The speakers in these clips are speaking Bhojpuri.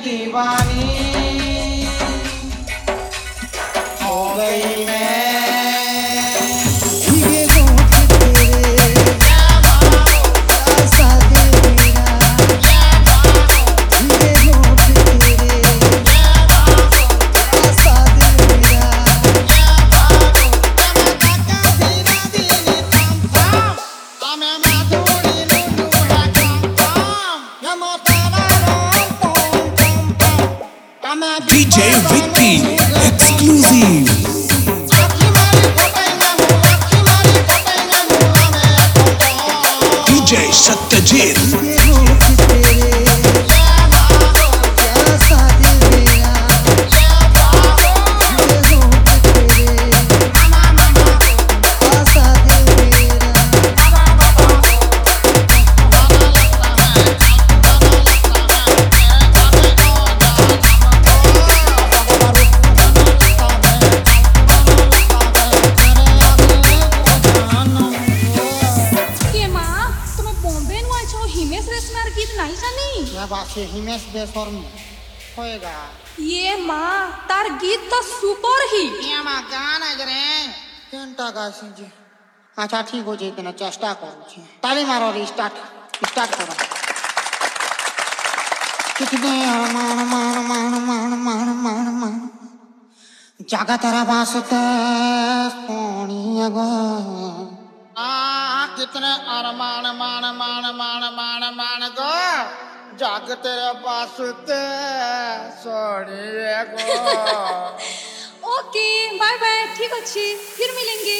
दीवानी हो गई मैं। DJ Vicky exclusive. DJ Satyajit. Himesh बेशर्म होएगा ये माँ तार गीत तो सुपर ही ये माँ गाना जरे केंटा गासी जी। अच्छा ठीक हो जाए ना चेष्टा करूँ छी ताली मारो स्टार्ट करो। कितने अरमान मान मान मान मान मान मान जागा तेरा वास्ते सोनिया गो कितने अरमान मान मान मान मान मान गो जाग तेरे पास ओके बाय बाय ठीक अच्छी फिर मिलेंगे।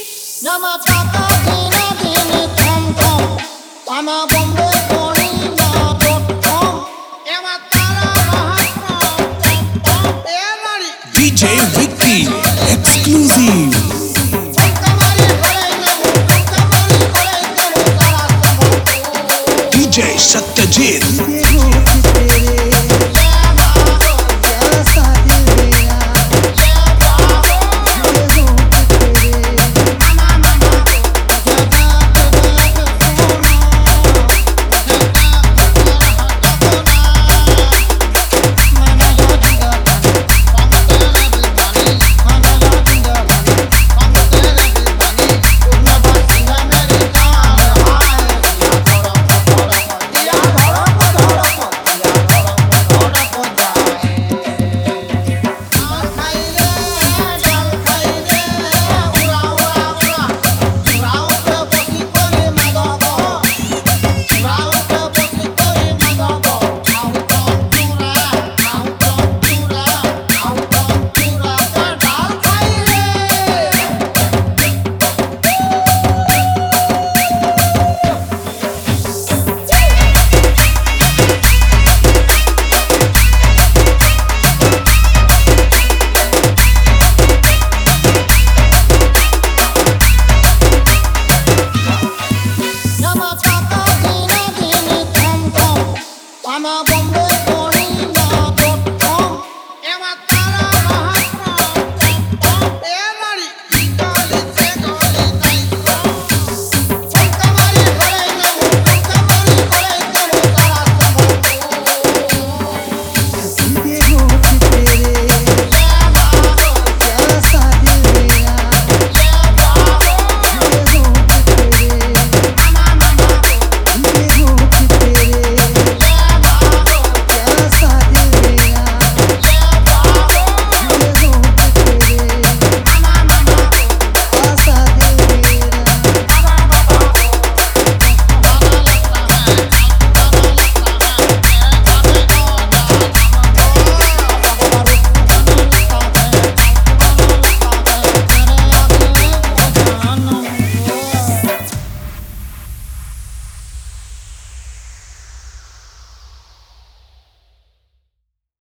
DJ Vicky exclusive. DJ Satyajit.